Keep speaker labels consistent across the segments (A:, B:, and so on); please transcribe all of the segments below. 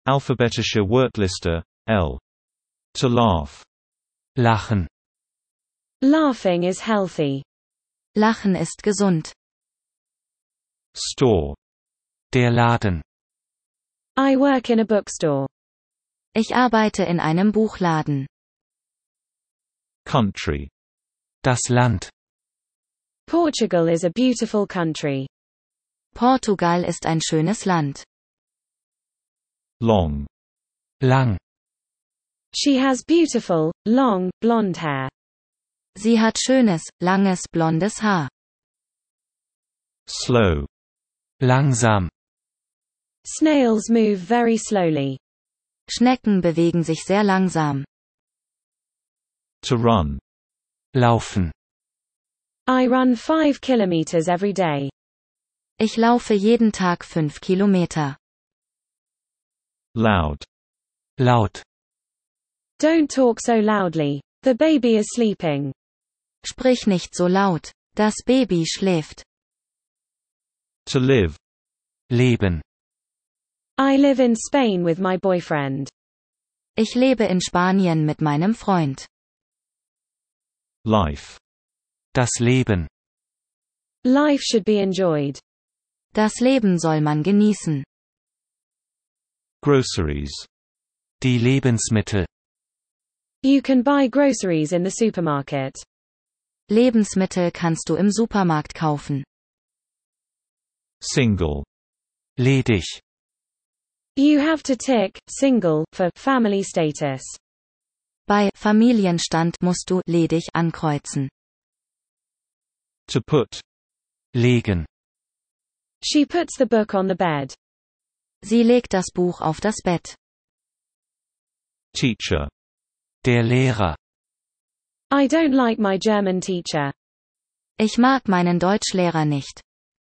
A: Alphabetische Wortliste, L. To laugh.
B: Lachen.
C: Laughing is healthy.
D: Lachen ist gesund.
A: Store.
B: Der Laden.
C: I work in a bookstore.
D: Ich arbeite in einem Buchladen.
A: Country.
B: Das Land.
C: Portugal is a beautiful country.
D: Portugal ist ein schönes Land.
A: Long.
B: Lang.
C: She has beautiful, long, blonde hair.
D: Sie hat schönes, langes, blondes Haar.
A: Slow.
B: Langsam.
C: Snails move very slowly.
D: Schnecken bewegen sich sehr langsam.
A: To run.
B: Laufen.
C: I run 5 kilometers every day.
D: Ich laufe jeden Tag 5 Kilometer.
A: Loud.
B: Laut.
C: Don't talk so loudly. The baby is sleeping.
D: Sprich nicht so laut. Das Baby schläft.
A: To live.
B: Leben.
C: I live in Spain with my boyfriend.
D: Ich lebe in Spanien mit meinem Freund.
A: Life.
B: Das Leben.
C: Life should be enjoyed.
D: Das Leben soll man genießen.
A: Groceries.
B: Die Lebensmittel.
C: You can buy groceries in the supermarket.
D: Lebensmittel kannst du im Supermarkt kaufen.
A: Single.
B: Ledig.
C: You have to tick single for family status.
D: Bei Familienstand musst du ledig ankreuzen.
A: To put.
B: Legen.
C: She puts the book on the bed.
D: Sie legt das Buch auf das Bett.
A: Teacher.
B: Der Lehrer.
C: I don't like my German teacher.
D: Ich mag meinen Deutschlehrer nicht.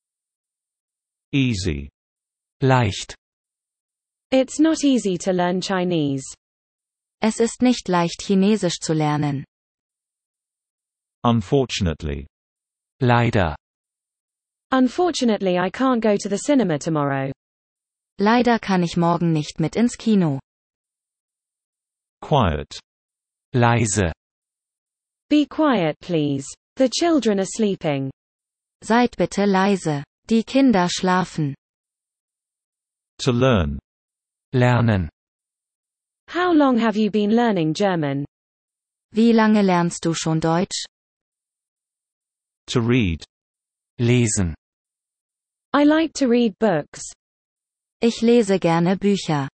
A: Easy.
B: Leicht.
C: It's not easy to learn Chinese.
D: Es ist nicht leicht, Chinesisch zu lernen.
A: Unfortunately.
B: Leider.
C: Unfortunately, I can't go to the cinema tomorrow.
D: Leider kann ich morgen nicht mit ins Kino.
A: Quiet.
B: Leise.
C: Be quiet, please. The children are sleeping.
D: Seid bitte leise. Die Kinder schlafen.
A: To learn.
B: Lernen.
C: How long have you been learning German?
D: Wie lange lernst du schon Deutsch?
A: To read.
B: Lesen.
C: I like to read books.
D: Ich lese gerne Bücher.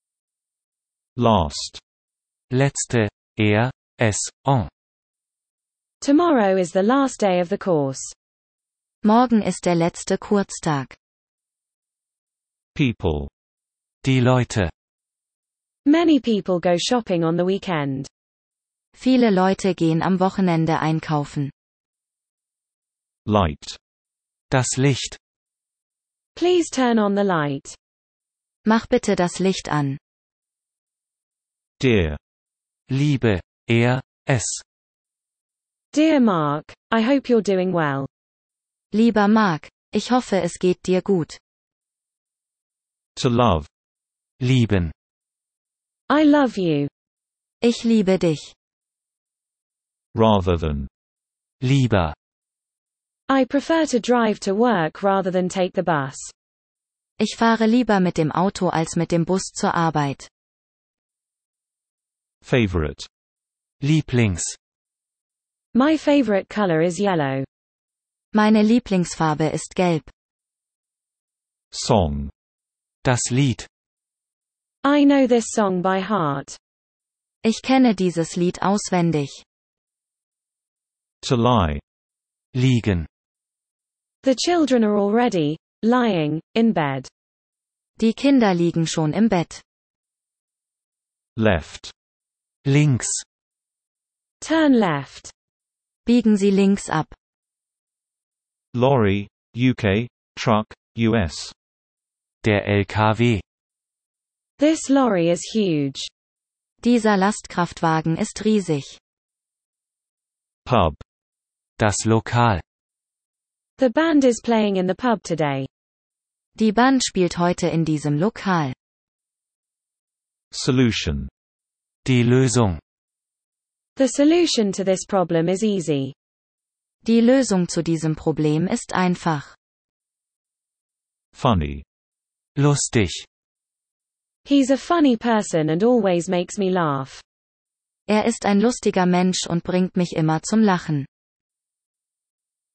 A: Last.
B: Letzte. Es. En.
C: Tomorrow is the last day of the course.
D: Morgen ist der letzte Kurztag.
A: People.
B: Die Leute.
C: Many people go shopping on the weekend.
D: Viele Leute gehen am Wochenende einkaufen.
A: Light.
B: Das Licht.
C: Please turn on the light.
D: Mach bitte das Licht an.
A: Dear.
B: Liebe. Es.
C: Dear Mark, I hope you're doing well.
D: Lieber Mark, ich hoffe es geht dir gut.
A: To love.
B: Lieben.
C: I love you.
D: Ich liebe dich.
A: Rather than.
B: Lieber.
C: I prefer to drive to work rather than take the bus.
D: Ich fahre lieber mit dem Auto als mit dem Bus zur Arbeit.
A: Favorite.
B: Lieblings.
C: My favorite color is yellow.
D: Meine Lieblingsfarbe ist gelb.
A: Song.
B: Das Lied.
C: I know this song by heart.
D: Ich kenne dieses Lied auswendig.
A: To lie.
B: Liegen.
C: The children are already lying in bed.
D: Die Kinder liegen schon im Bett.
A: Left.
B: Links.
C: Turn left.
D: Biegen Sie links ab.
A: Lorry, UK, truck, US.
B: Der LKW.
C: This lorry is huge.
D: Dieser Lastkraftwagen ist riesig.
A: Pub.
B: Das Lokal.
C: The band is playing in the pub today.
D: Die Band spielt heute in diesem Lokal.
A: Solution.
B: Die Lösung.
C: The solution to this problem is easy.
D: Die Lösung zu diesem Problem ist einfach.
A: Funny.
B: Lustig.
C: He's a funny person and always makes me laugh.
D: Er ist ein lustiger Mensch und bringt mich immer zum Lachen.